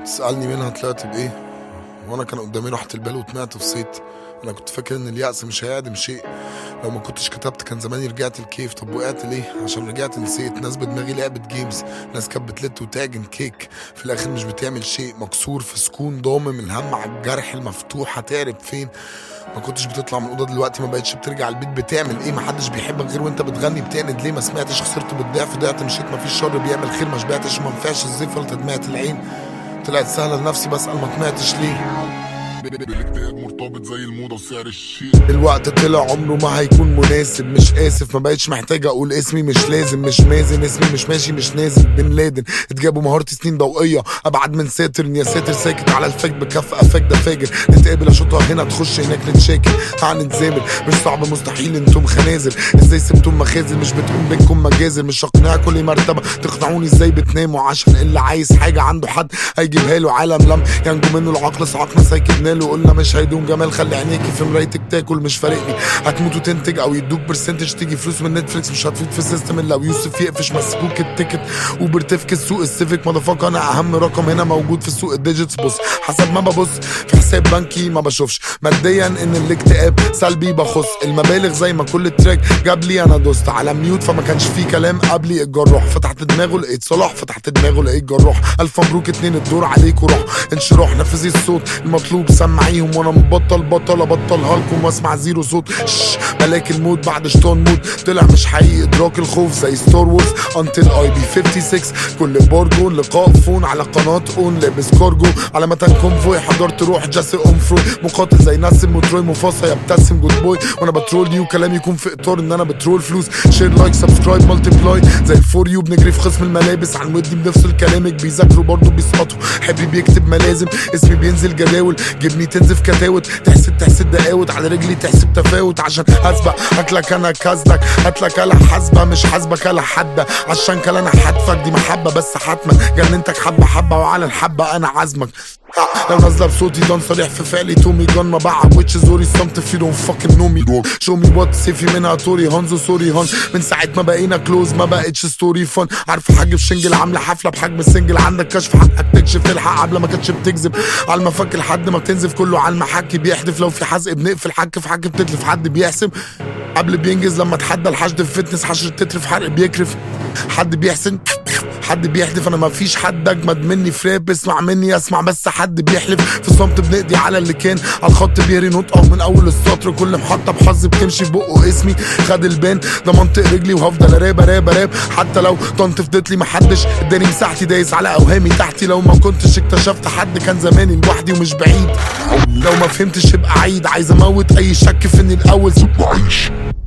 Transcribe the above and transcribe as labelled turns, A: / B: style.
A: تسألني منها طلعت بإيه؟ وأنا كان قدامي راحة البال وطمعت في صيت. أنا كنت فاكر إن اليأس مش هيعدم شيء. لو ما كنتش كتبت كان زماني رجعت الكيف. طب وقعت ليه؟ عشان رجعت نسيت. ناس بدماغي لعبة جيمز، ناس كانت بتلت وتاجن كيك، في الآخر مش بتعمل شيء. مكسور في سكون ضامم الهم على الجرح المفتوح، هتعرف فين؟ ما كنتش بتطلع من الأوضة دلوقتي، ما بقتش بترجع البيت. بتعمل ايه؟ محدش بيحبك غير وانت بتغني. بتعند ليه؟ ما سمعتش. خسرت بالضعف، ضعت مشيت. مفيش شر بيعمل خير، ما شبعتش. ما نفعش الزيف ولا تدمعت العين. طلعت سهلة لنفسي بسأل ما طمعتش ليه.
B: بالاكتئاب مرتبط زي الموضة وسعر الشيء.
A: الوقت طلع عمره ما هيكون مناسب. مش اسف، ما بقتش محتاج اقول اسمي. مش لازم، مش مازن اسمي، مش ماشي، مش نازل. بن لادن اتجابوا مهارتي سنين ضوئية، ابعد من ساتر. يا ساتر ساكت على الفك بكف افك ده فاجر. نتقابل اشوطها هنا تخش هناك نتشاكل. تعال نتزامل، مش صعب مستحيل انتم خنازل. ازاي سبتم مخازل؟ مش بتقوم بينكم مجازر. مش هقنعكم ليه مرتبة تقنعوني ازاي بتناموا. عشان اللي عايز حاجة عنده حد هيجيبها له. عالم لم ينجو منه العقل، صعقنا سايكبنا له. قلنا مش هيدوم جمال، خلي عينيكي في مرايتك تاكل. مش فارقني هتموت وتنتج او يدوك برسنتج تيجي فلوس من نتفليكس. مش هتفوت في السيستم الا ويوسف يقفش مسكوك التيكت. اوبر تفكس سوق السيفيك مضافاك. انا اهم رقم هنا موجود في سوق الديجيتس. بص حسب ما ببص في حساب بنكي ما بشوفش ماديا ان الاكتئاب سلبي. بخص المبالغ زي ما كل تراك جاب لي. انا دوست على ميوت فما كانش في كلام قبلي. الجراح فتحت دماغه لقيت صلاح، فتحت دماغه لقيت جراح. الف مبروك 2 الدور عليك وروح انشراح. نفذي الصوت المطلوب سمعيهم، وانا مبطل بطل ابطلها لكم واسمع زيرو صوت. ملاك الموت بعد شطان موت طلع مش حقيقي. ادراك الخوف زي ستار وورز انتل اي بي 56. كل بارجو لقاء فون على قناة اون. لابس كارجو على متن كونفوي. حضرت روح جاسي امفروي. مقاتل زي ناسم وتروي مفاصة يبتسم جود بوي. وانا بترول يو كلامي يكون في اطار ان انا بترول فلوس. شير لايك سبسكرايب مالتيبلاي زي الفور يو. بنجري في قسم الملابس عن ودي بنفصل كلامك. بيذاكروا برضو بيسقطوا. حبي بيكتب ملازم اسمي بينزل جداول. جبني تنزف كتاوت تحسد دقاوت. على رجلي تحسب تفاوت عشان اسبق. هاكلك انا كازلك هاتلك الا حاسبة. مش حاسبك الا حدة عشان كلا انا حدفك. دي محبة بس حتما جننتك حبة حبة. وعلى الحبة انا عازمك. لو نازله بصوتي دون صريح في فعلي. تومي جون ما بقى ويتش زوري الصمت في دون فاكن نومي. شو مي وات سيفي منها توري هانزو سوري هان. من ساعة ما بقينا كلوز ما بقتش ستوري فن. عارفة حاج في شنجل عاملة حفلة بحجم السنجل. عندك كشف حقك تكشف الحق قبل ما كانتش بتكذب. على المفك لحد ما بتنزف كله على المحك بيحدف. لو في حزق بنقفل حك في حك بتتلف. حد بيحسم قبل بينجز. لما اتحدى الحشد في فتنس حشر التتر في حرق بيكرف. حد بيحسن حد بيحدف. انا مفيش حد اجمد مني في راب. اسمع مني اسمع بس. حد بيحلف في صمت بنقضي على اللي كان على الخط بيهري نطقه من اول السطر. كل محطه بحظ بتمشي في بقه اسمي. خد البان ده منطق رجلي وهفضل راب حتى لو طنط فضتلي. محدش اداني مساحتي دايس على اوهامي تحتي. لو ما كنتش اكتشفت حد كان زماني لوحدي ومش بعيد. لو ما فهمتش يبقى عيد. عايز اموت اي شك في اني الاول.